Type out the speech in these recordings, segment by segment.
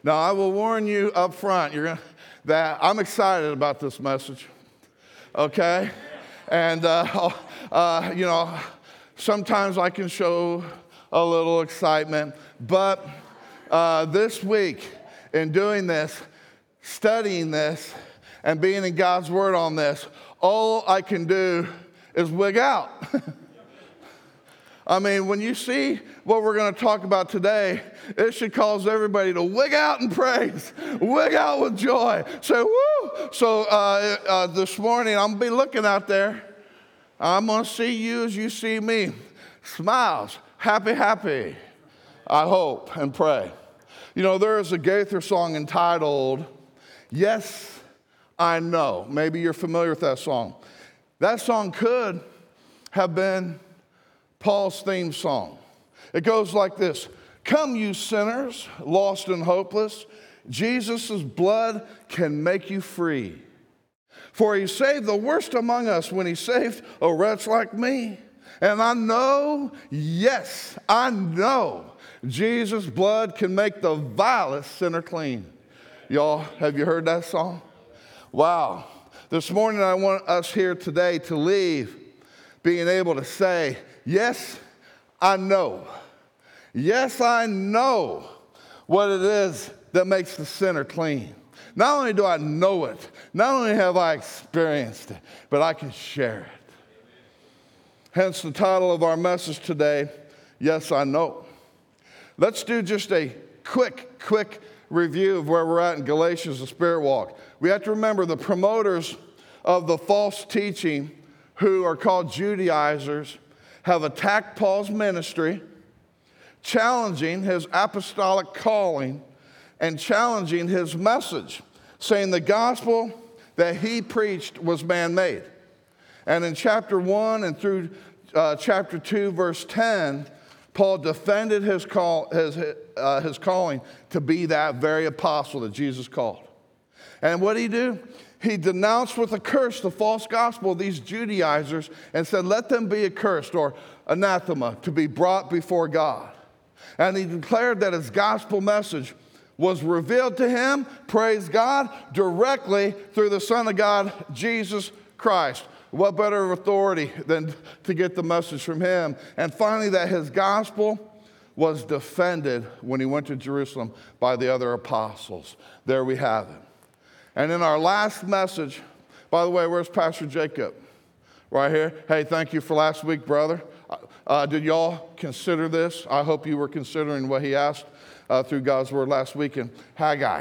Now, I will warn you up front, that I'm excited about this message, okay? And, sometimes I can show a little excitement, but this week, in doing this, studying this, and being in God's Word on this, all I can do is wig out. I mean, when you see what we're going to talk about today, it should cause everybody to wig out in praise, wig out with joy. Say, woo! So this morning, I'm going to be looking out there. I'm going to see you as you see me. Smiles, happy, happy, I hope and pray. You know, there is a Gaither song entitled, Yes, I Know. Maybe you're familiar with that song. That song could have been Paul's theme song. It goes like this. Come, you sinners, lost and hopeless. Jesus' blood can make you free. For he saved the worst among us when he saved a wretch like me. And I know, yes, I know, Jesus' blood can make the vilest sinner clean. Y'all, have you heard that song? Wow. This morning I want us here today to leave being able to say, yes, I know. Yes, I know what it is that makes the sinner clean. Not only do I know it, not only have I experienced it, but I can share it. Hence the title of our message today, Yes, I Know. Let's do just a quick review of where we're at in Galatians, the Spirit Walk. We have to remember the promoters of the false teaching, who are called Judaizers, have attacked Paul's ministry, challenging his apostolic calling and challenging his message, saying the gospel that he preached was man-made. And in chapter 1 and through chapter 2, verse 10, Paul defended his calling to be that very apostle that Jesus called. And what did he do? He denounced with a curse the false gospel of these Judaizers and said, let them be accursed, or anathema, to be brought before God. And he declared that his gospel message was revealed to him, praise God, directly through the Son of God, Jesus Christ. What better authority than to get the message from him? And finally, that his gospel was defended when he went to Jerusalem by the other apostles. There we have it. And in our last message, by the way, where's Pastor Jacob? Right here. Hey, thank you for last week, brother. Did y'all consider this? I hope you were considering what he asked through God's word last week in Haggai.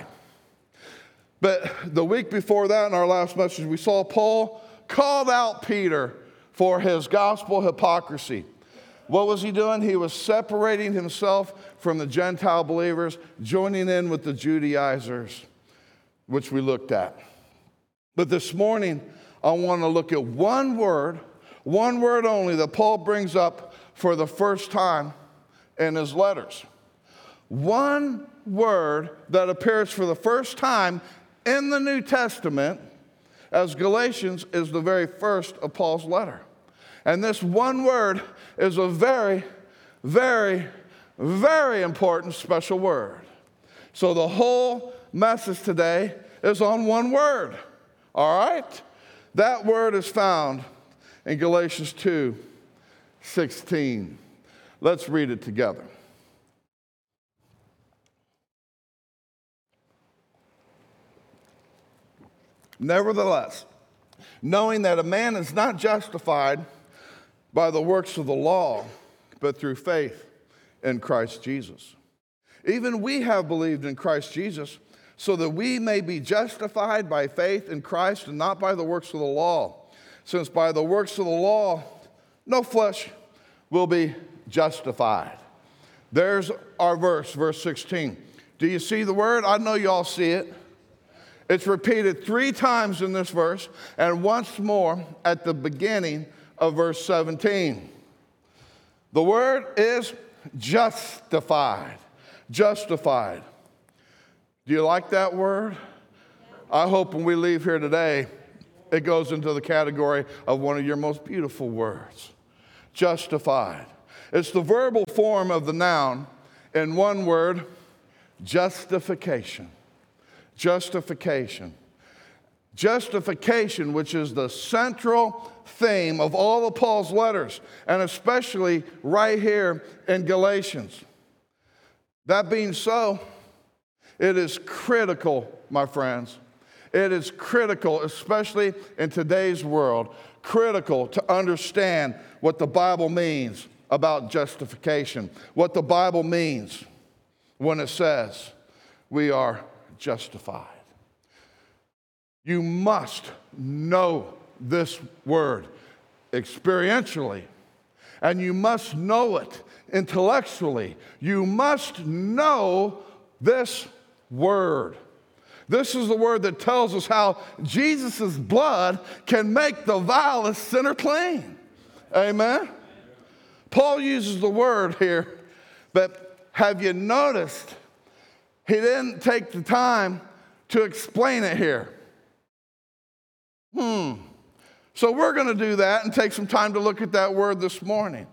But the week before that, in our last message, we saw Paul called out Peter for his gospel hypocrisy. What was he doing? He was separating himself from the Gentile believers, joining in with the Judaizers, which we looked at. But this morning, I want to look at one word only that Paul brings up for the first time in his letters. One word that appears for the first time in the New Testament, as Galatians is the very first of Paul's letter. And this one word is a very, very, very important special word. So the whole message today is on one word, all right? That word is found in Galatians 2:16. Let's read it together. Nevertheless, knowing that a man is not justified by the works of the law, but through faith in Christ Jesus. Even we have believed in Christ Jesus, so that we may be justified by faith in Christ and not by the works of the law. Since by the works of the law, no flesh will be justified. There's our verse 16. Do you see the word? I know y'all see it. It's repeated 3 times in this verse and once more at the beginning of verse 17. The word is justified. Justified. Do you like that word? I hope when we leave here today, it goes into the category of one of your most beautiful words. Justified. It's the verbal form of the noun in one word, Justification. Justification. Justification, which is the central theme of all of Paul's letters, and especially right here in Galatians. That being so, it is critical, my friends. It is critical, especially in today's world, critical to understand what the Bible means about justification, what the Bible means when it says we are justified. You must know this word experientially, and you must know it intellectually. You must know this word. This is the word that tells us how Jesus' blood can make the vilest sinner clean. Amen? Paul uses the word here, but have you noticed he didn't take the time to explain it here? So we're going to do that and take some time to look at that word this morning.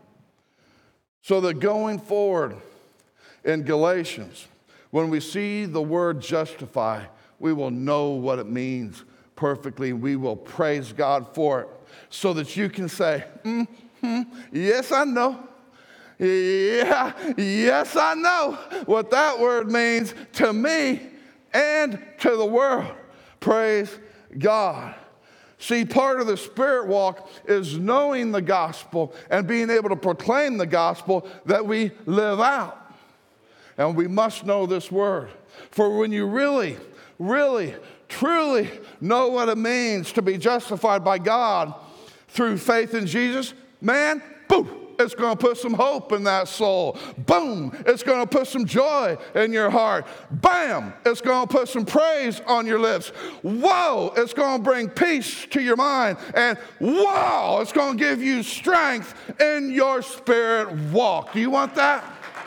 So that going forward in Galatians, when we see the word justify, we will know what it means perfectly. We will praise God for it so that you can say, yes, I know. Yeah, yes, I know what that word means to me and to the world. Praise God. See, part of the Spirit walk is knowing the gospel and being able to proclaim the gospel that we live out. And we must know this word. For when you really, truly know what it means to be justified by God through faith in Jesus, man, boom, it's going to put some hope in that soul. Boom, it's going to put some joy in your heart. Bam, it's going to put some praise on your lips. Whoa, it's going to bring peace to your mind. And wow, it's going to give you strength in your spirit walk. Do you want that?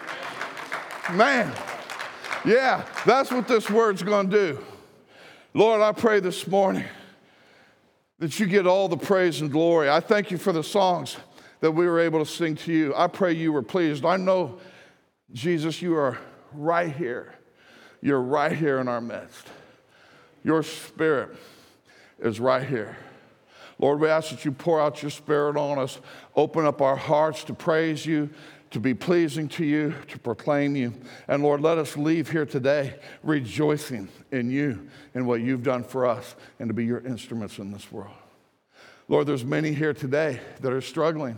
Man, yeah, that's what this word's going to do. Lord, I pray this morning that you get all the praise and glory. I thank you for the songs that we were able to sing to you. I pray you were pleased. I know, Jesus, you are right here. You're right here in our midst. Your Spirit is right here. Lord, we ask that you pour out your Spirit on us. Open up our hearts to praise you, to be pleasing to you, to proclaim you. And Lord, let us leave here today rejoicing in you and what you've done for us and to be your instruments in this world. Lord, there's many here today that are struggling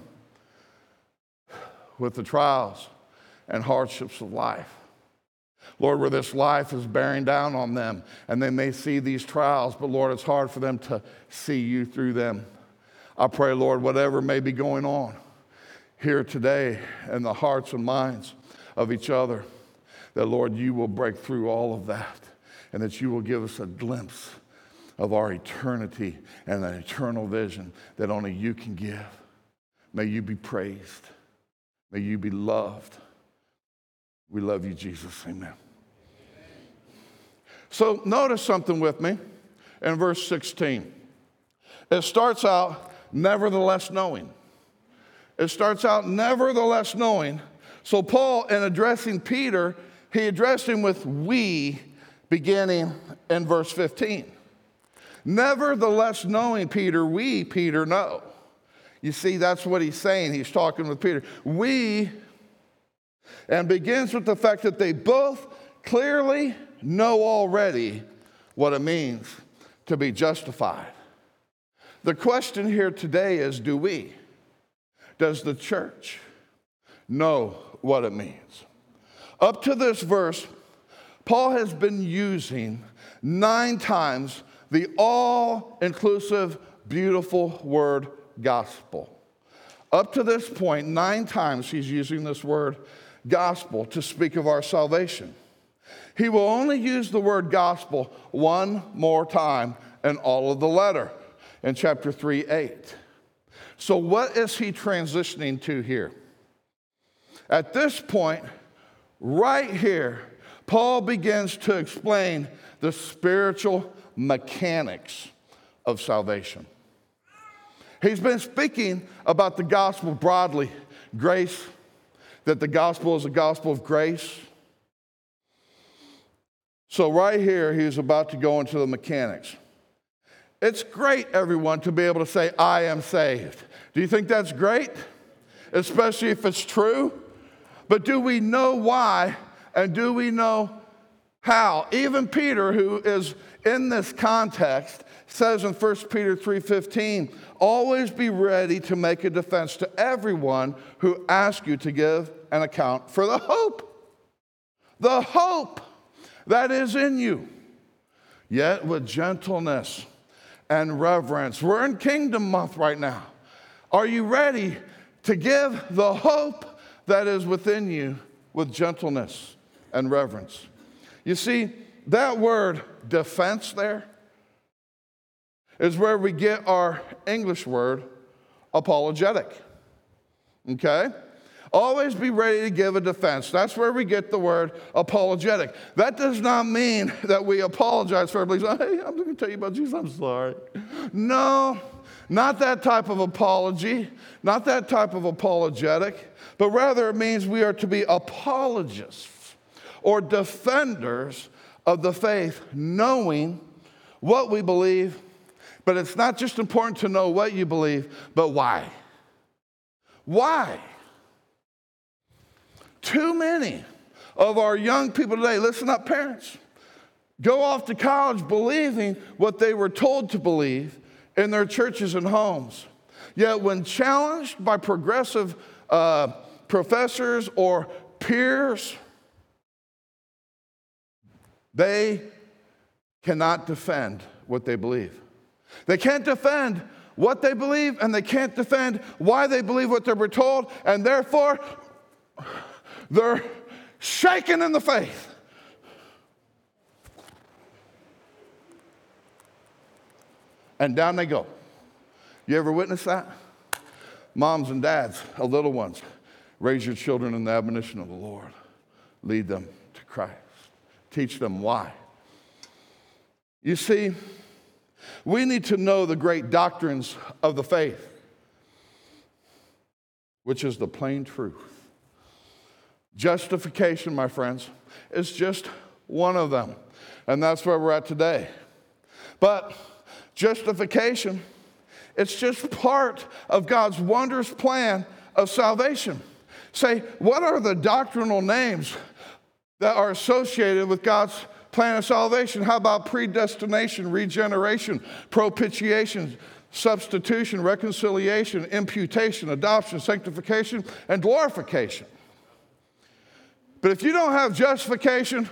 with the trials and hardships of life. Lord, where this life is bearing down on them, and they may see these trials, but Lord, it's hard for them to see you through them. I pray, Lord, whatever may be going on here today in the hearts and minds of each other, that, Lord, you will break through all of that, and that you will give us a glimpse of our eternity and an eternal vision that only you can give. May you be praised. May you be loved. We love you, Jesus. Amen. So notice something with me in verse 16. It starts out, nevertheless knowing. It starts out, nevertheless knowing. So Paul, in addressing Peter, he addressed him with we, beginning in verse 15. Nevertheless knowing, Peter, we, Peter, know. You see, that's what he's saying. He's talking with Peter. We, and begins with the fact that they both clearly know already what it means to be justified. The question here today is, do we? Does the church know what it means? Up to this verse, Paul has been using 9 times the all-inclusive, beautiful word gospel. Up to this point, 9 times he's using this word gospel to speak of our salvation. He will only use the word gospel one more time in all of the letter, in chapter 3:8. So what is he transitioning to here? At this point, right here, Paul begins to explain the spiritual mechanics of salvation. He's been speaking about the gospel broadly, grace, that the gospel is a gospel of grace. So right here, he's about to go into the mechanics. It's great, everyone, to be able to say, I am saved. Do you think that's great? Especially if it's true? But do we know why, and do we know how? Even Peter, who is in this context, says in 1 Peter 3:15, always be ready to make a defense to everyone who asks you to give an account for the hope that is in you, yet with gentleness and reverence. We're in Kingdom Month right now. Are you ready to give the hope that is within you with gentleness and reverence? You see, that word defense there is where we get our English word apologetic. Okay? Always be ready to give a defense. That's where we get the word apologetic. That does not mean that we apologize for everybody. Hey, I'm going to tell you about Jesus. I'm sorry. No, not that type of apology, not that type of apologetic, but rather it means we are to be apologists or defenders of the faith, knowing what we believe. But it's not just important to know what you believe, but why. Why? Too many of our young people today, listen up, parents, go off to college believing what they were told to believe in their churches and homes. Yet when challenged by progressive professors or peers, they cannot defend what they believe. They can't defend what they believe, and they can't defend why they believe what they were told, and therefore they're shaken in the faith. And down they go. You ever witness that? Moms and dads, little ones, raise your children in the admonition of the Lord. Lead them to Christ. Teach them why. You see, we need to know the great doctrines of the faith, which is the plain truth. Justification, my friends, is just one of them. And that's where we're at today. But justification, it's just part of God's wondrous plan of salvation. Say, what are the doctrinal names that are associated with God's plan of salvation? How about predestination, regeneration, propitiation, substitution, reconciliation, imputation, adoption, sanctification, and glorification? But if you don't have justification,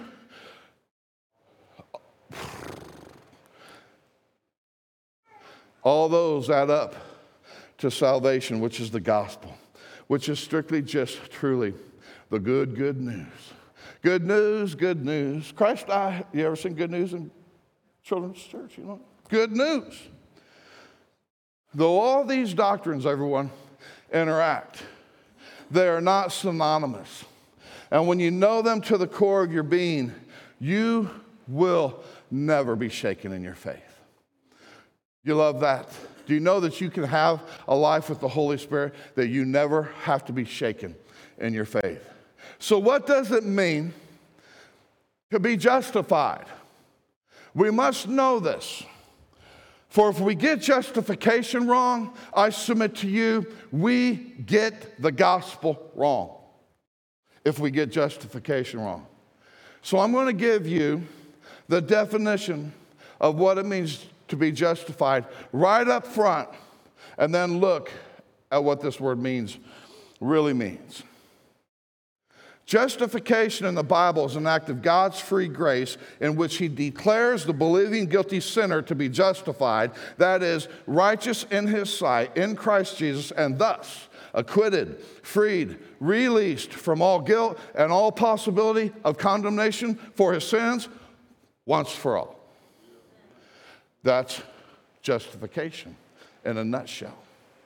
all those add up to salvation, which is the gospel, which is strictly just truly the good news. Good news, good news. Christ died. You ever seen good news in children's church? You know, good news. Though all these doctrines, everyone, interact, they are not synonymous. And when you know them to the core of your being, you will never be shaken in your faith. You love that? Do you know that you can have a life with the Holy Spirit, that you never have to be shaken in your faith? So what does it mean to be justified? We must know this. For if we get justification wrong, I submit to you, we get the gospel wrong. If we get justification wrong. So I'm going to give you the definition of what it means to be justified right up front, and then look at what this word really means. Justification in the Bible is an act of God's free grace in which he declares the believing guilty sinner to be justified, that is, righteous in his sight in Christ Jesus, and thus acquitted, freed, released from all guilt and all possibility of condemnation for his sins once for all. That's justification in a nutshell.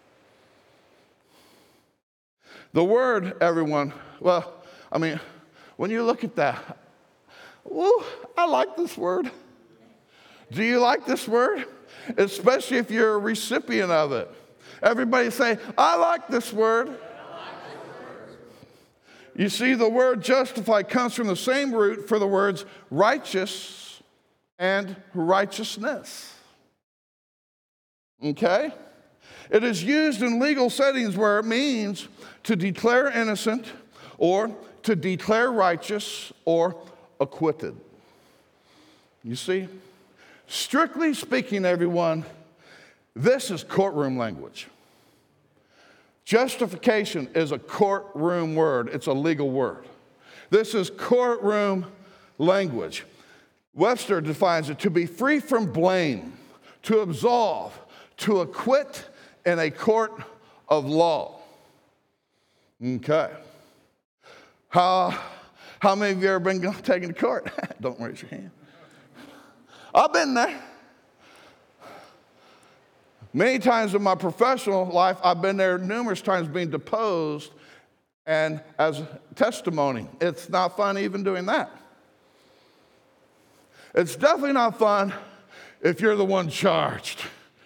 The word, everyone, well, I mean, when you look at that, woo, I like this word. Do you like this word? Especially if you're a recipient of it. Everybody say, I like this word. You see, the word justify comes from the same root for the words righteous and righteousness. Okay? It is used in legal settings where it means to declare innocent or to declare righteous or acquitted. You see? Strictly speaking, everyone, this is courtroom language. Justification is a courtroom word. It's a legal word. This is courtroom language. Webster defines it to be free from blame, to absolve, to acquit in a court of law. Okay. How many of you ever been taken to court? Don't raise your hand. I've been there. Many times in my professional life, I've been there numerous times being deposed and as testimony. It's not fun even doing that. It's definitely not fun if you're the one charged.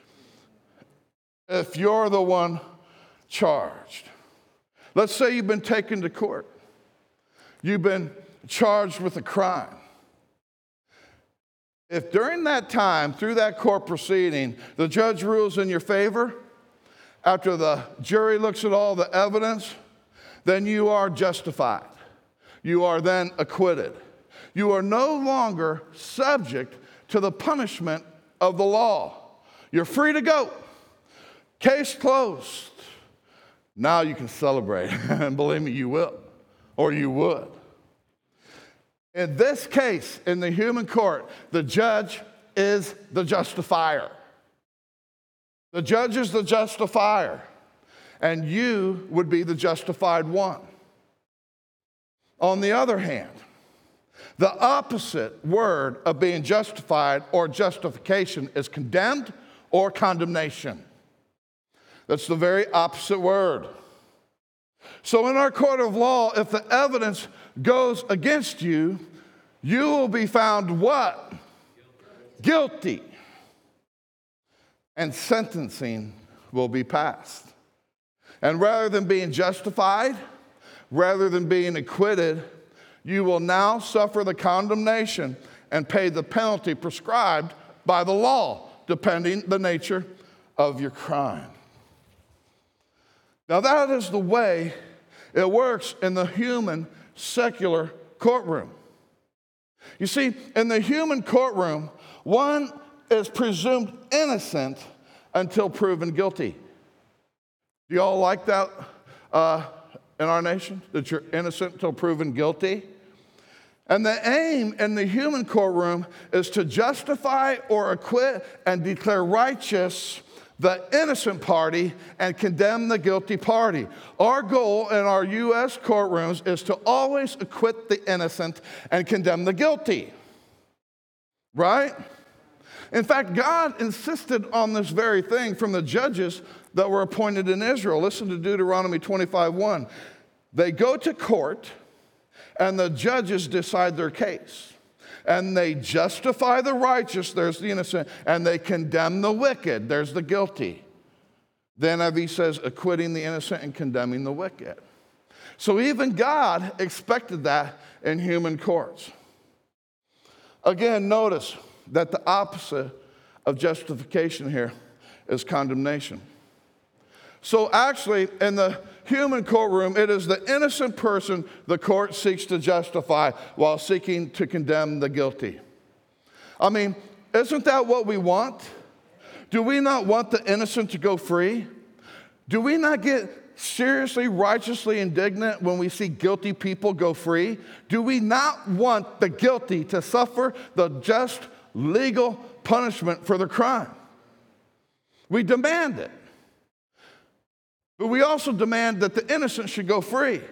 If you're the one charged. Let's say you've been taken to court. You've been charged with a crime. If during that time, through that court proceeding, the judge rules in your favor, after the jury looks at all the evidence, then you are justified. You are then acquitted. You are no longer subject to the punishment of the law. You're free to go. Case closed. Now you can celebrate. And believe me, you will. Or you would. In this case, in the human court, the judge is the justifier. The judge is the justifier, and you would be the justified one. On the other hand, the opposite word of being justified or justification is condemned or condemnation. That's the very opposite word. So in our court of law, if the evidence goes against you, you will be found what? Guilty. And sentencing will be passed. And rather than being justified, rather than being acquitted, you will now suffer the condemnation and pay the penalty prescribed by the law, depending the nature of your crime. Now that is the way it works in the human secular courtroom. You see, in the human courtroom, one is presumed innocent until proven guilty. Do you all like that in our nation, that you're innocent until proven guilty? And the aim in the human courtroom is to justify or acquit and declare righteous the innocent party and condemn the guilty party. Our goal in our U.S. courtrooms is to always acquit the innocent and condemn the guilty. Right? In fact, God insisted on this very thing from the judges that were appointed in Israel. Listen to Deuteronomy 25:1. They go to court and the judges decide their case. And they justify the righteous, there's the innocent, and they condemn the wicked, there's the guilty. The NIV says acquitting the innocent and condemning the wicked. So even God expected that in human courts. Again, notice that the opposite of justification here is condemnation. So actually, in the human courtroom, it is the innocent person the court seeks to justify while seeking to condemn the guilty. I mean, isn't that what we want? Do we not want the innocent to go free? Do we not get seriously, righteously indignant when we see guilty people go free? Do we not want the guilty to suffer the just legal punishment for the crime? We demand it. But we also demand that the innocent should go free.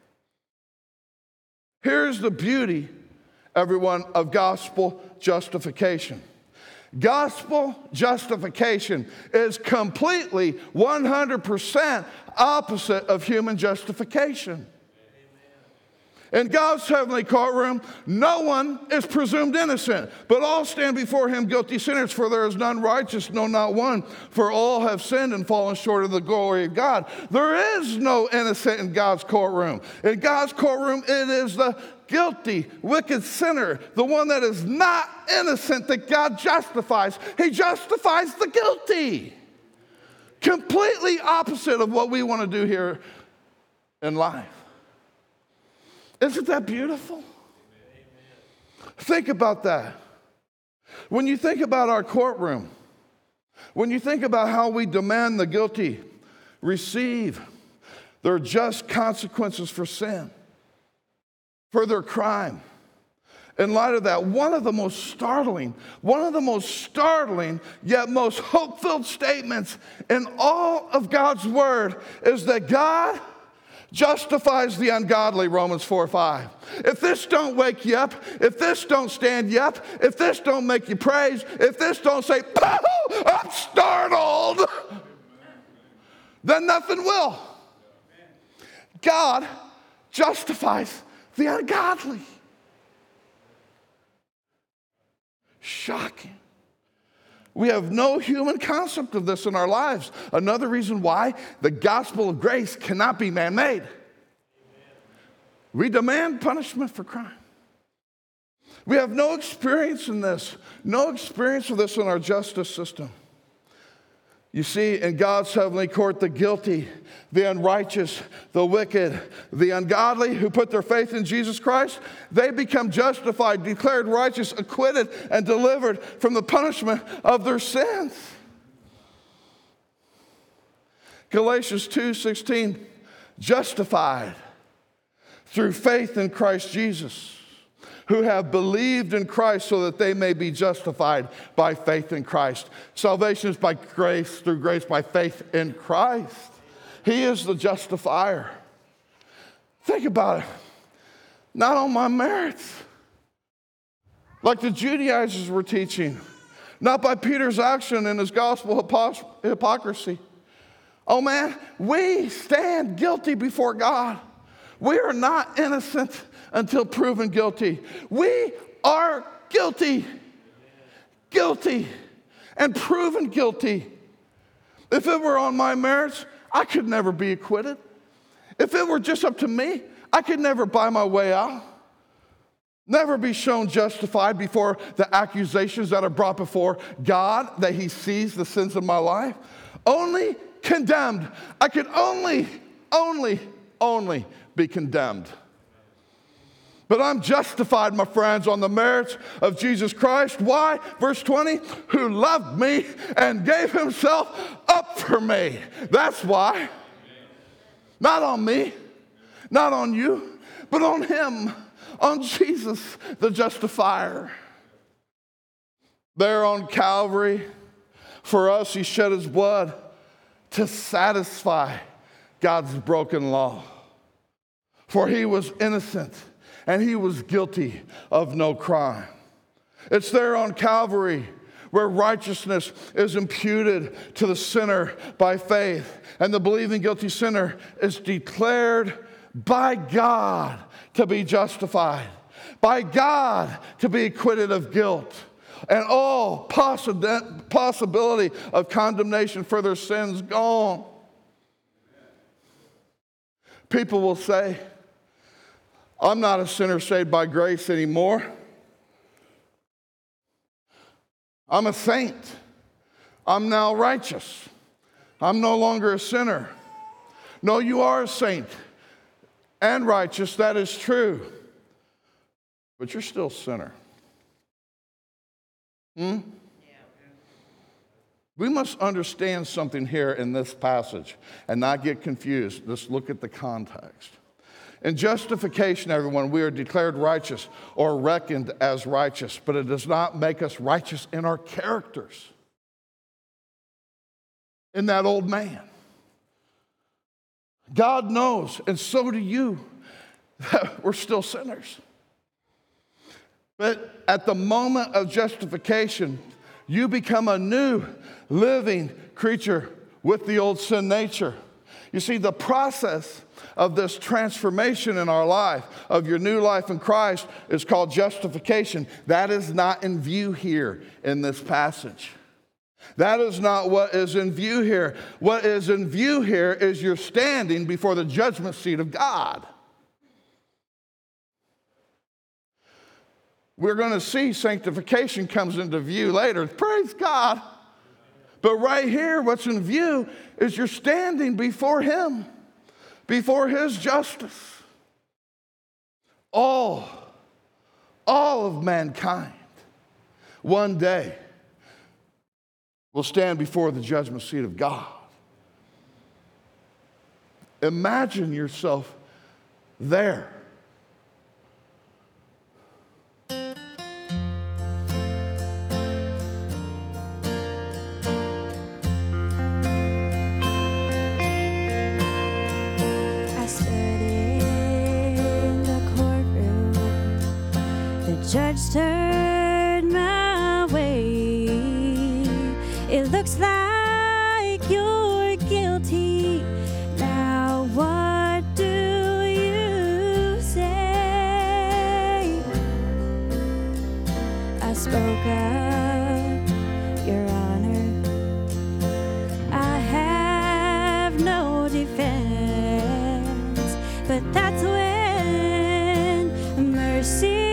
Here's the beauty, everyone, of gospel justification. Gospel justification is completely 100% opposite of human justification. In God's heavenly courtroom, no one is presumed innocent, but all stand before him guilty sinners, for there is none righteous, no, not one, for all have sinned and fallen short of the glory of God. There is no innocent in God's courtroom. In God's courtroom, it is the guilty, wicked sinner, the one that is not innocent, that God justifies. He justifies the guilty. Completely opposite of what we want to do here in life. Isn't that beautiful? Amen. Think about that. When you think about our courtroom, when you think about how we demand the guilty receive their just consequences for sin, for their crime, in light of that, one of the most startling yet most hope-filled statements in all of God's word is that God justifies the ungodly, Romans 4:5. If this don't wake you up, if this don't stand you up, if this don't make you praise, if this don't say, "Oh, I'm startled," then nothing will. God justifies the ungodly. Shocking. We have no human concept of this in our lives. Another reason why the gospel of grace cannot be man-made. We demand punishment for crime. We have no experience in this, no experience of this in our justice system. You see, in God's heavenly court, the guilty, the unrighteous, the wicked, the ungodly who put their faith in Jesus Christ, they become justified, declared righteous, acquitted, and delivered from the punishment of their sins. Galatians 2:16, justified through faith in Christ Jesus, who have believed in Christ so that they may be justified by faith in Christ. Salvation is by grace, through grace, by faith in Christ. He is the justifier. Think about it. Not on my merits, like the Judaizers were teaching. Not by Peter's action and his gospel hypocrisy. Oh man, we stand guilty before God. We are not innocent until proven guilty. We are guilty. Guilty and proven guilty. If it were on my merits, I could never be acquitted. If it were just up to me, I could never buy my way out. Never be shown justified before the accusations that are brought before God, that he sees the sins of my life. Only condemned. I could only be condemned. But I'm justified, my friends, on the merits of Jesus Christ. Why? Verse 20, who loved me and gave himself up for me. That's why. Not on me, not on you, but on him, on Jesus, the justifier. There on Calvary, for us, he shed his blood to satisfy God's broken law. For he was innocent and he was guilty of no crime. It's there on Calvary where righteousness is imputed to the sinner by faith, and the believing guilty sinner is declared by God to be justified, by God to be acquitted of guilt, and all possibility of condemnation for their sins gone. People will say, I'm not a sinner saved by grace anymore. I'm a saint. I'm now righteous. I'm no longer a sinner. No, you are a saint and righteous. That is true. But you're still a sinner. We must understand something here in this passage and not get confused. Let's look at the context. In justification, everyone, we are declared righteous or reckoned as righteous, but it does not make us righteous in our characters, in that old man. God knows, and so do you, that we're still sinners. But at the moment of justification, you become a new living creature with the old sin nature. You see, the process of this transformation in our life, of your new life in Christ, is called justification. That is not in view here in this passage. That is not what is in view here. What is in view here is you're standing before the judgment seat of God. We're going to see sanctification comes into view later. Praise God. But right here, what's in view is you're standing before Him, before His justice. All of mankind one day will stand before the judgment seat of God. Imagine yourself there. Judge turned my way. It looks like you're guilty. Now what do you say? I spoke up, Your Honor. I have no defense, but that's when mercy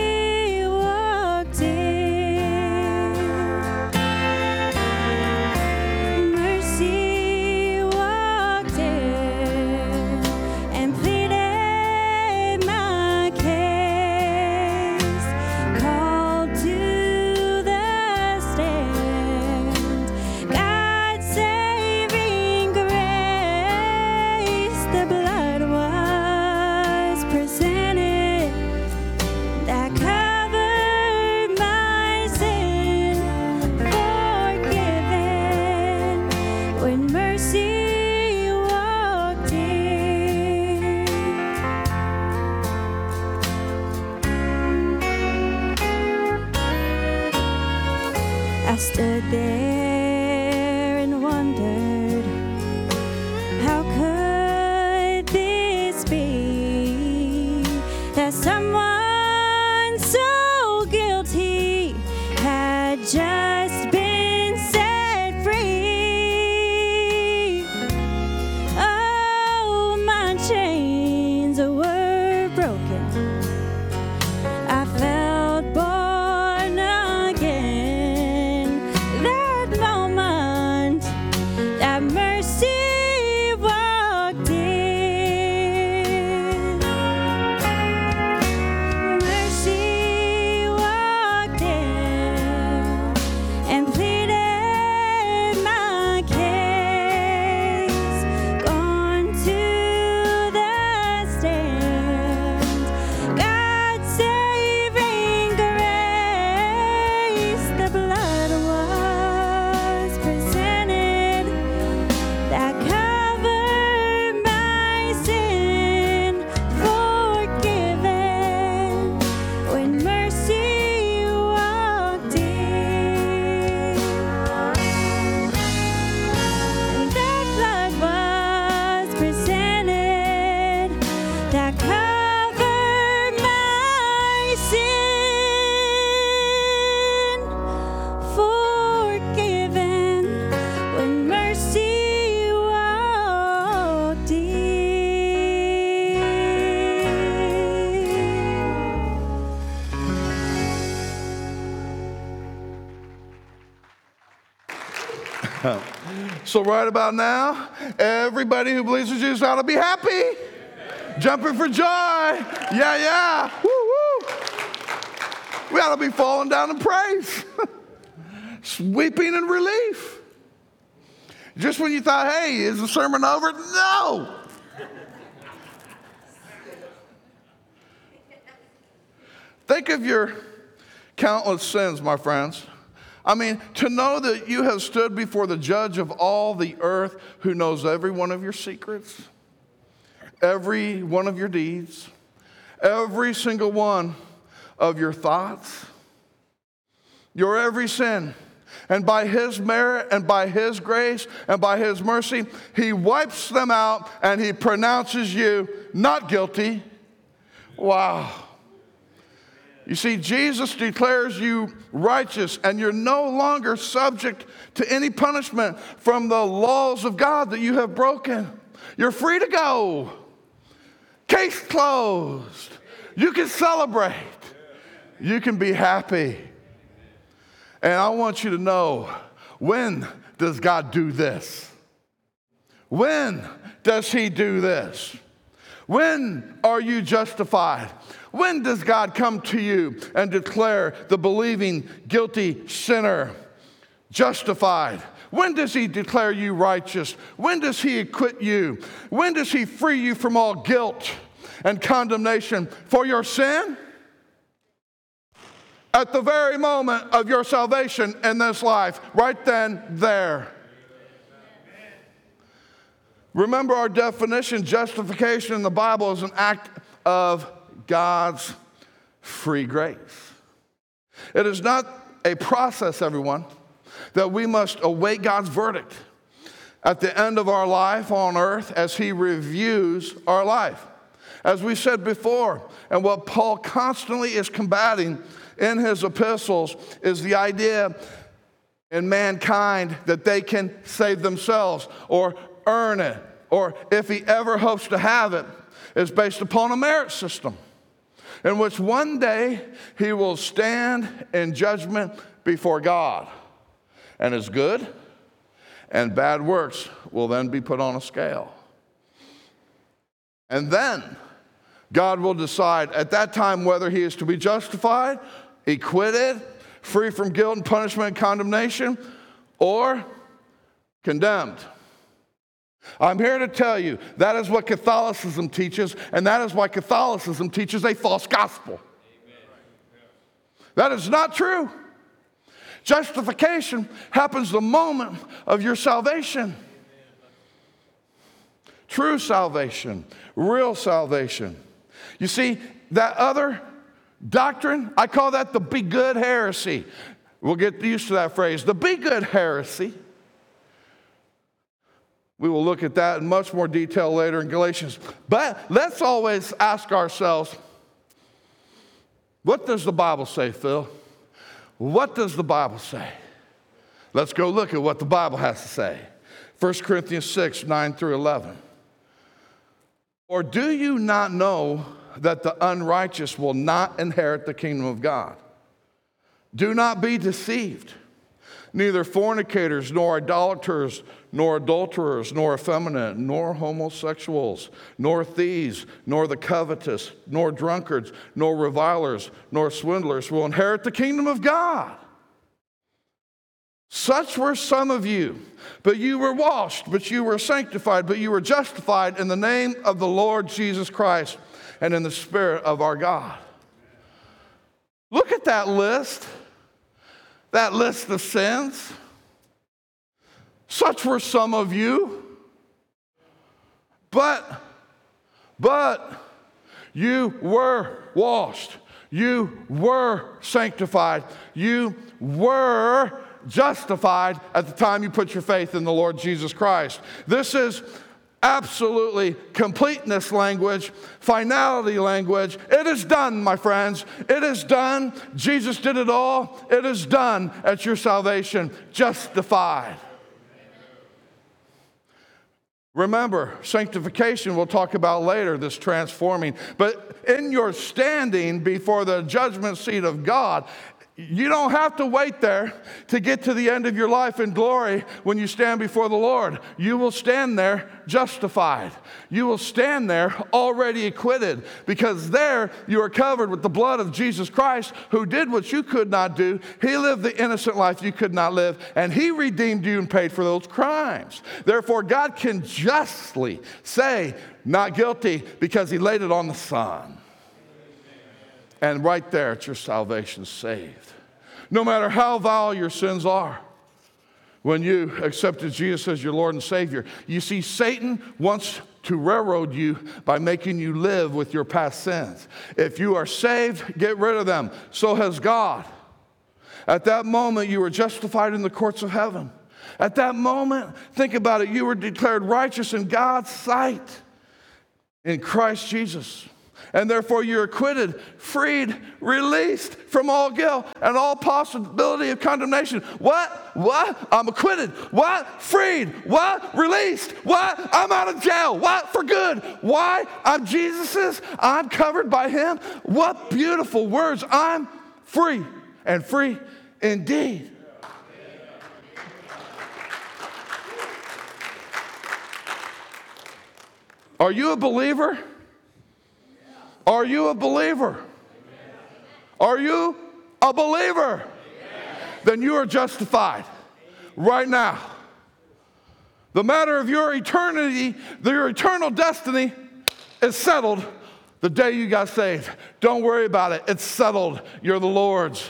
I stood there and wondered, how could this be, that someone so guilty had just been set free? Oh, my chains were broken. I felt born again. That moment that mercy walked in. Mercy walked in and pleaded my case. Gone to the stand. God's saving grace. The blood was presented that covered my sin, forgiven when mercy walked in. And that blood was presented that covered my sin, forgiven when mercy walked in. So right about now, everybody who believes in Jesus ought to be happy. Jumping for joy. Yeah. Woo, woo. We ought to be falling down in praise. Weeping in relief. Just when you thought, hey, is the sermon over? No. Think of your countless sins, my friends. I mean, to know that you have stood before the judge of all the earth who knows every one of your secrets, every one of your deeds, every single one of your thoughts, your every sin. And by his merit and by his grace and by his mercy, he wipes them out and he pronounces you not guilty. Wow. You see, Jesus declares you righteous, and you're no longer subject to any punishment from the laws of God that you have broken. You're free to go. Case closed. You can celebrate. You can be happy. And I want you to know, when does God do this? When does he do this? When are you justified? When does God come to you and declare the believing guilty sinner justified? When does he declare you righteous? When does he acquit you? When does he free you from all guilt and condemnation for your sin? At the very moment of your salvation in this life, right then, there. Remember our definition: justification in the Bible is an act of God's free grace. It is not a process, everyone, that we must await God's verdict at the end of our life on earth as he reviews our life. As we said before, and what Paul constantly is combating in his epistles is the idea in mankind that they can save themselves or earn it, or if he ever hopes to have it, is based upon a merit system in which one day he will stand in judgment before God, and his good and bad works will then be put on a scale. And then God will decide at that time whether he is to be justified, acquitted, free from guilt and punishment and condemnation, or condemned. I'm here to tell you that is what Catholicism teaches, and that is why Catholicism teaches a false gospel. That is not true. Justification happens the moment of your salvation. True salvation, real salvation. You see, that other doctrine, I call that the be good heresy. We'll get used to that phrase, the be good heresy. We will look at that in much more detail later in Galatians. But let's always ask ourselves, what does the Bible say, Phil? What does the Bible say? Let's go look at what the Bible has to say. 1 Corinthians 6, 9 through 11. Or do you not know that the unrighteous will not inherit the kingdom of God? Do not be deceived. Neither fornicators, nor idolaters, nor adulterers, nor effeminate, nor homosexuals, nor thieves, nor the covetous, nor drunkards, nor revilers, nor swindlers will inherit the kingdom of God. Such were some of you, but you were washed, but you were sanctified, but you were justified in the name of the Lord Jesus Christ and in the Spirit of our God. Look at that list of sins. Such were some of you, but you were washed, you were sanctified, you were justified at the time you put your faith in the Lord Jesus Christ. This is absolutely completeness language, finality language. It is done, my friends. It is done. Jesus did it all. It is done at your salvation. Justified. Remember, sanctification we'll talk about later, this transforming. But in your standing before the judgment seat of God, you don't have to wait there to get to the end of your life in glory when you stand before the Lord. You will stand there justified. You will stand there already acquitted, because there you are covered with the blood of Jesus Christ, who did what you could not do. He lived the innocent life you could not live, and he redeemed you and paid for those crimes. Therefore, God can justly say, not guilty, because he laid it on the Son. And right there, it's your salvation saved. No matter how vile your sins are, when you accepted Jesus as your Lord and Savior, you see, Satan wants to railroad you by making you live with your past sins. If you are saved, get rid of them. So has God. At that moment, you were justified in the courts of heaven. At that moment, think about it, you were declared righteous in God's sight in Christ Jesus. And therefore you're acquitted, freed, released from all guilt and all possibility of condemnation. What? I'm acquitted. What? Freed. What? Released. What? I'm out of jail. What? For good. Why? I'm Jesus's. I'm covered by him. What beautiful words. I'm free and free indeed. Are you a believer? Are you a believer? Are you a believer? Then you are justified right now. The matter of your eternity, your eternal destiny is settled the day you got saved. Don't worry about it. It's settled. You're the Lord's.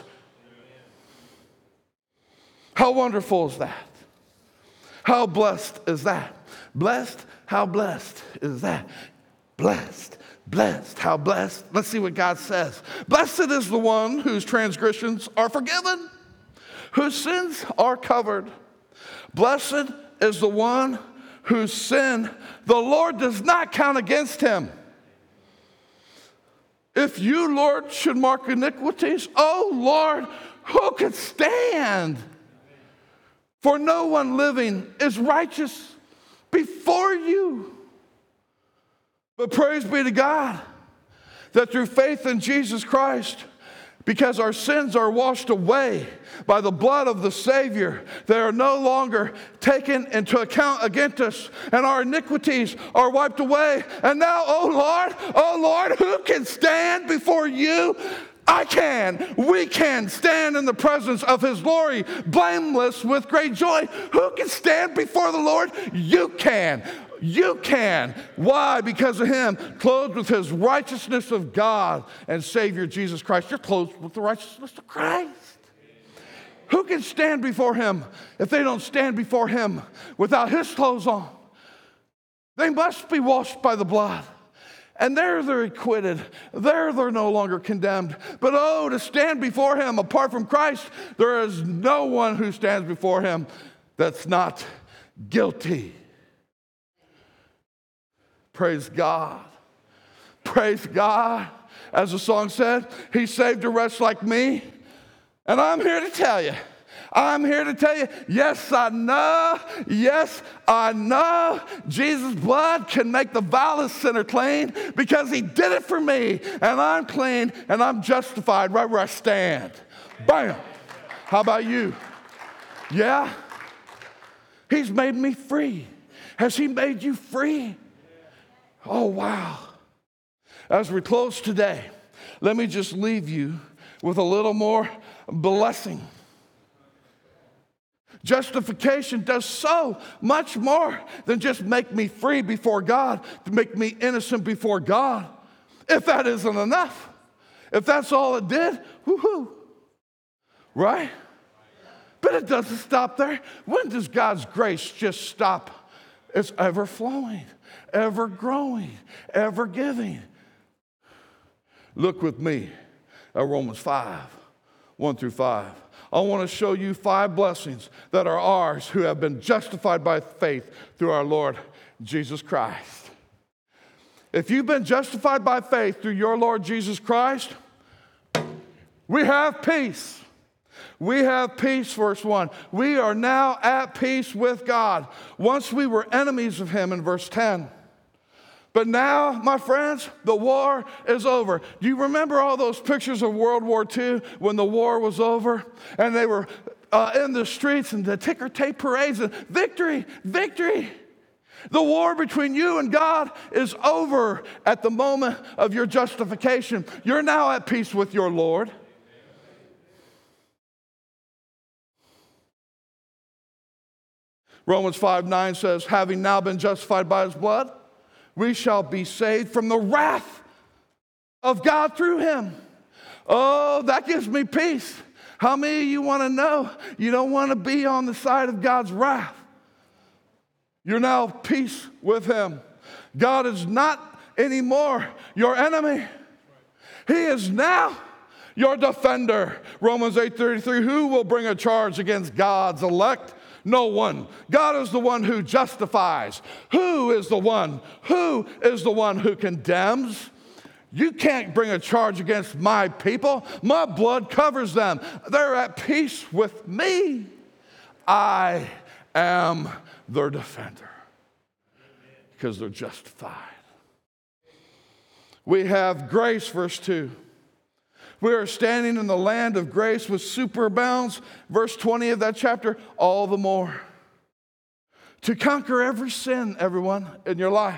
How wonderful is that? How blessed is that? Blessed? How blessed is that? Blessed. Blessed. How blessed? Let's see what God says. Blessed is the one whose transgressions are forgiven, whose sins are covered. Blessed is the one whose sin the Lord does not count against him. If you, Lord, should mark iniquities, oh Lord, who could stand? For no one living is righteous before you. But praise be to God that through faith in Jesus Christ, because our sins are washed away by the blood of the Savior, they are no longer taken into account against us, and our iniquities are wiped away. And now, oh Lord, who can stand before you? I can. We can stand in the presence of his glory, blameless with great joy. Who can stand before the Lord? You can. You can. Why? Because of him, clothed with his righteousness of God and Savior Jesus Christ. You're clothed with the righteousness of Christ. Who can stand before him if they don't stand before him without his clothes on? They must be washed by the blood. And there they're acquitted. There they're no longer condemned. But oh, to stand before him apart from Christ, there is no one who stands before him that's not guilty. Praise God. Praise God. As the song said, he saved a wretch like me. And I'm here to tell you, yes, I know Jesus' blood can make the vilest sinner clean because he did it for me. And I'm clean and I'm justified right where I stand. Bam. How about you? Yeah? He's made me free. Has he made you free? Oh, wow. As we close today, let me just leave you with a little more blessing. Justification does so much more than just make me free before God, to make me innocent before God. If that isn't enough, if that's all it did, woohoo, right? But it doesn't stop there. When does God's grace just stop? It's ever flowing, ever growing, ever giving. Look with me at Romans 5, 1 through 5. I want to show you 5 blessings that are ours who have been justified by faith through our Lord Jesus Christ. If you've been justified by faith through your Lord Jesus Christ, we have peace. We have peace, verse 1. We are now at peace with God. Once we were enemies of him in verse 10. But now, my friends, the war is over. Do you remember all those pictures of World War II when the war was over? And they were in the streets and the ticker tape parades and victory, victory. The war between you and God is over at the moment of your justification. You're now at peace with your Lord. Romans 5:9 says, having now been justified by his blood, we shall be saved from the wrath of God through him. Oh, that gives me peace. How many of you want to know you don't want to be on the side of God's wrath? You're now at peace with him. God is not anymore your enemy. He is now your defender. Romans 8:33, who will bring a charge against God's elect? No one. God is the one who justifies. Who is the one? Who is the one who condemns? You can't bring a charge against my people. My blood covers them. They're at peace with me. I am their defender because they're justified. We have grace, verse 2. We are standing in the land of grace with superabounds. Verse 20 of that chapter, all the more. To conquer every sin, everyone, in your life.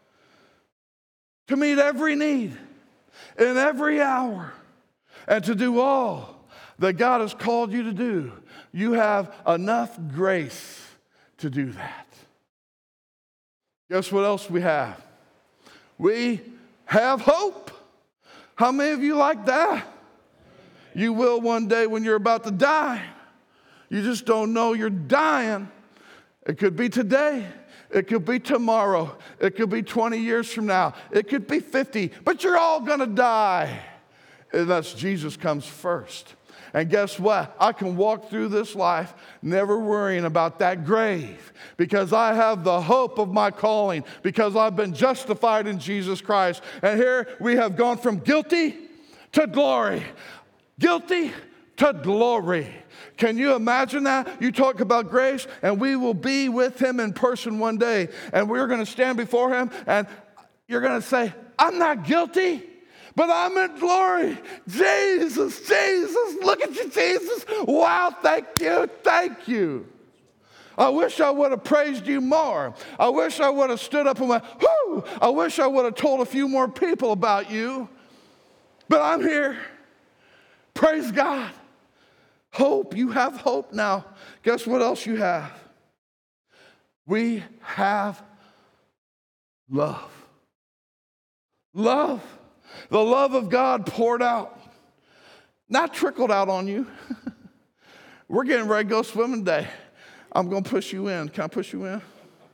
To meet every need in every hour. And to do all that God has called you to do. You have enough grace to do that. Guess what else we have? We have hope. How many of you like that? You will one day when you're about to die. You just don't know you're dying. It could be today. It could be tomorrow. It could be 20 years from now. It could be 50. But you're all going to die unless Jesus comes first. And guess what? I can walk through this life never worrying about that grave because I have the hope of my calling, because I've been justified in Jesus Christ. And here we have gone from guilty to glory. Guilty to glory. Can you imagine that? You talk about grace, and we will be with him in person one day, and we're going to stand before him, and you're going to say, I'm not guilty, but I'm in glory. Jesus, Jesus, look at you, Jesus. Wow, thank you, thank you. I wish I would have praised you more. I wish I would have stood up and went, whoo. I wish I would have told a few more people about you, but I'm here. Praise God. Hope. You have hope now. Guess what else you have? We have love. Love. The love of God poured out. Not trickled out on you. We're getting ready to go swimming today. I'm going to push you in. Can I push you in?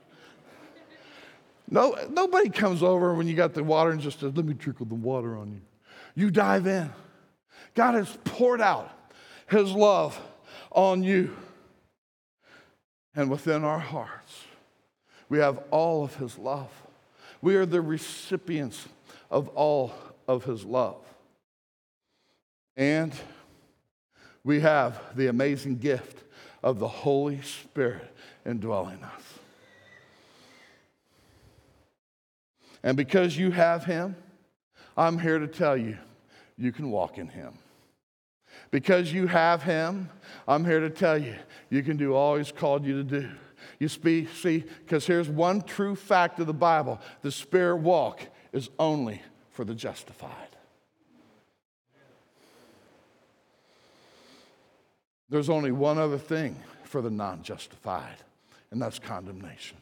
No, nobody comes over when you got the water and just says, let me trickle the water on you. You dive in. God has poured out his love on you. And within our hearts, we have all of his love. We are the recipients of all of his love. And we have the amazing gift of the Holy Spirit indwelling us. And because you have him, I'm here to tell you, you can walk in him. Because you have him, I'm here to tell you, you can do all he's called you to do. You see, because here's one true fact of the Bible. The Spirit walk is only for the justified. There's only one other thing for the non-justified, and that's condemnation.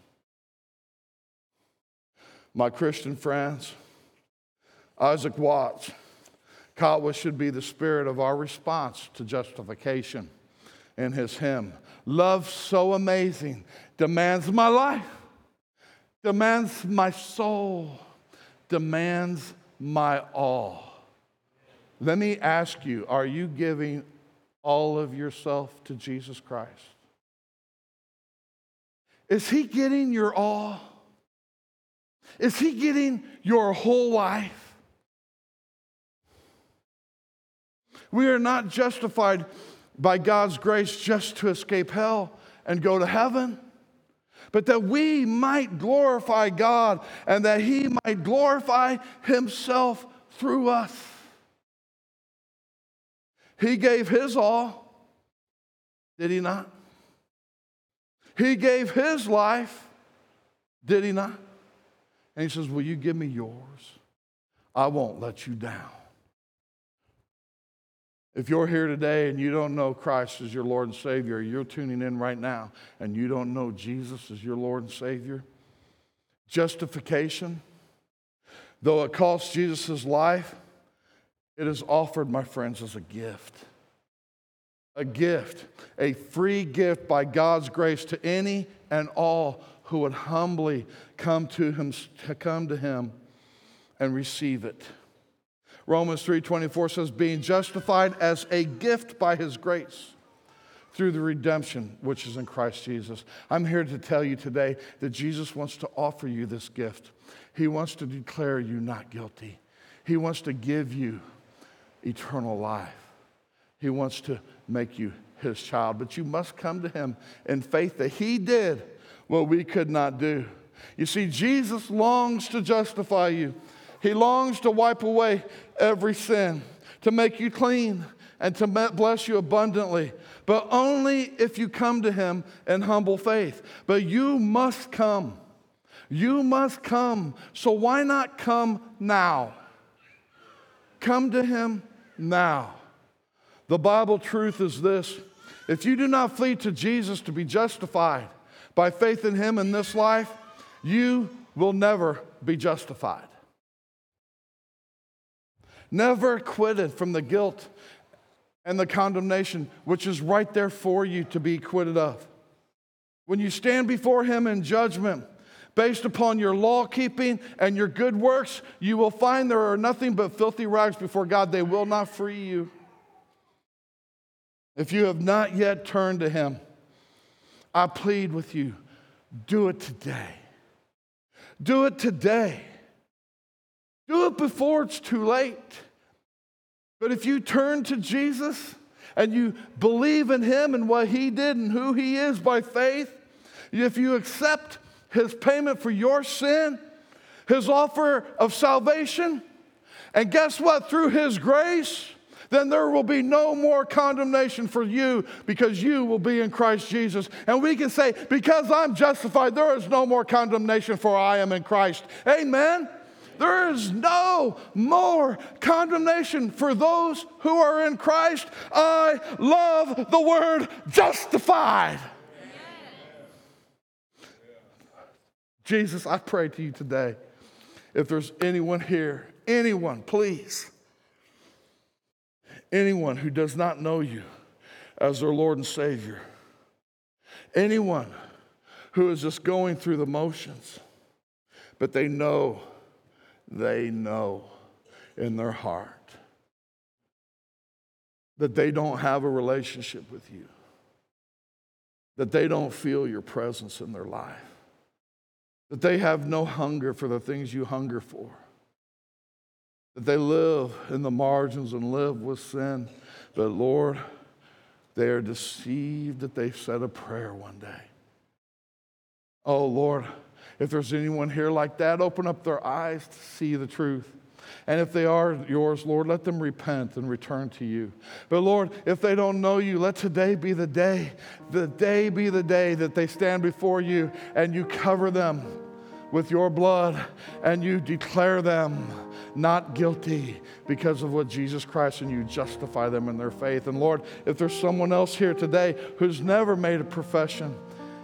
My Christian friends, Isaac Watts caught what should be the spirit of our response to justification in his hymn. Love so amazing demands my life, demands my soul, demands my all. Let me ask you, are you giving all of yourself to Jesus Christ? Is he getting your all? Is he getting your whole life? We are not justified by God's grace just to escape hell and go to heaven, but that we might glorify God and that he might glorify himself through us. He gave his all, did he not? He gave his life, did he not? And he says, will you give me yours? I won't let you down. If you're here today and you don't know Christ as your Lord and Savior, you're tuning in right now and you don't know Jesus as your Lord and Savior, justification, though it cost Jesus his life, it is offered, my friends, as a gift. A gift, a free gift by God's grace to any and all who would humbly come to him and receive it. Romans 3:24 says, being justified as a gift by his grace through the redemption which is in Christ Jesus. I'm here to tell you today that Jesus wants to offer you this gift. He wants to declare you not guilty. He wants to give you eternal life. He wants to make you his child. But you must come to him in faith that he did what we could not do. You see, Jesus longs to justify you. He longs to wipe away every sin, to make you clean, and to bless you abundantly. But only if you come to him in humble faith. But you must come. You must come. So why not come now? Come to him now. The Bible truth is this: if you do not flee to Jesus to be justified by faith in him in this life, you will never be justified. Never acquitted from the guilt and the condemnation which is right there for you to be acquitted of. When you stand before him in judgment, based upon your law keeping and your good works, you will find there are nothing but filthy rags before God. They will not free you. If you have not yet turned to him, I plead with you, do it today. Do it today. Do it before it's too late. But if you turn to Jesus and you believe in him and what he did and who he is by faith, if you accept his payment for your sin, his offer of salvation, and guess what? Through his grace, then there will be no more condemnation for you because you will be in Christ Jesus. And we can say, because I'm justified, there is no more condemnation, for I am in Christ. Amen? There is no more condemnation for those who are in Christ. I love the word justified. Jesus, I pray to you today, if there's anyone here, anyone, please, anyone who does not know you as their Lord and Savior, anyone who is just going through the motions, but they know in their heart that they don't have a relationship with you, that they don't feel your presence in their life, that they have no hunger for the things you hunger for, that they live in the margins and live with sin. But Lord, they are deceived that they've said a prayer one day. Oh Lord, if there's anyone here like that, open up their eyes to see the truth. And if they are yours, Lord, let them repent and return to you. But Lord, if they don't know you, let today be the day be the day that they stand before you and you cover them with your blood and you declare them not guilty because of what Jesus Christ, and you justify them in their faith. And Lord, if there's someone else here today who's never made a profession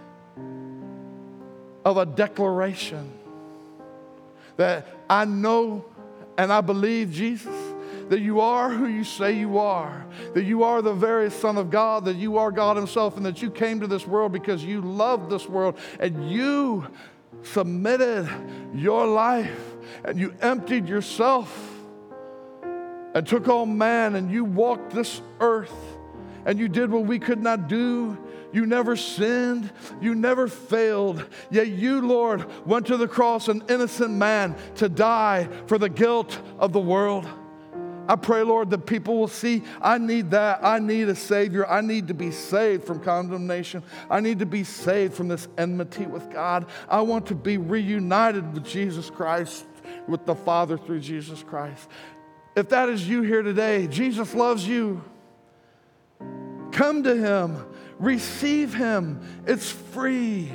of a declaration that I know and I believe, Jesus, that you are who you say you are, that you are the very Son of God, that you are God himself, and that you came to this world because you loved this world and you submitted your life and you emptied yourself and took on man and you walked this earth and you did what we could not do. You never sinned. You never failed. Yet you, Lord, went to the cross, an innocent man, to die for the guilt of the world. I pray, Lord, that people will see, I need that. I need a Savior. I need to be saved from condemnation. I need to be saved from this enmity with God. I want to be reunited with Jesus Christ, with the Father through Jesus Christ. If that is you here today, Jesus loves you. Come to him. Receive him. It's free.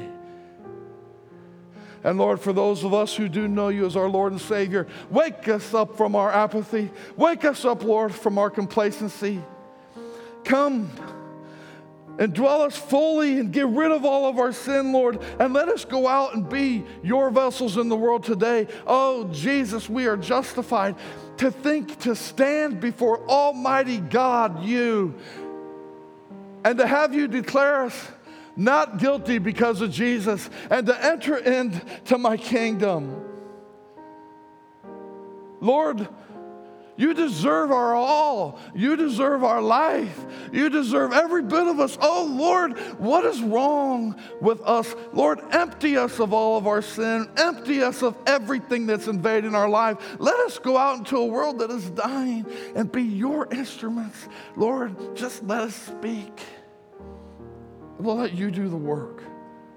And Lord, for those of us who do know you as our Lord and Savior, wake us up from our apathy. Wake us up, Lord, from our complacency. Come and dwell us fully and get rid of all of our sin, Lord, and let us go out and be your vessels in the world today. Oh, Jesus, we are justified to think, to stand before Almighty God, you, and to have you declare us not guilty because of Jesus, and to enter into my kingdom. Lord, You deserve our all. You deserve our life. You deserve every bit of us. Oh, Lord, what is wrong with us? Lord, empty us of all of our sin. Empty us of everything that's invading our life. Let us go out into a world that is dying and be your instruments. Lord, just let us speak. We'll let you do the work.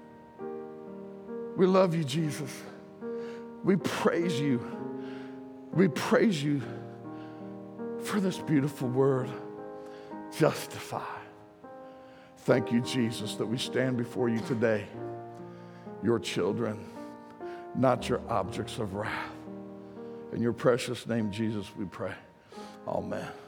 We love you, Jesus. We praise you. We praise you for this beautiful word, justify. Thank you, Jesus, that we stand before you today, your children, not your objects of wrath. In your precious name, Jesus, we pray. Amen.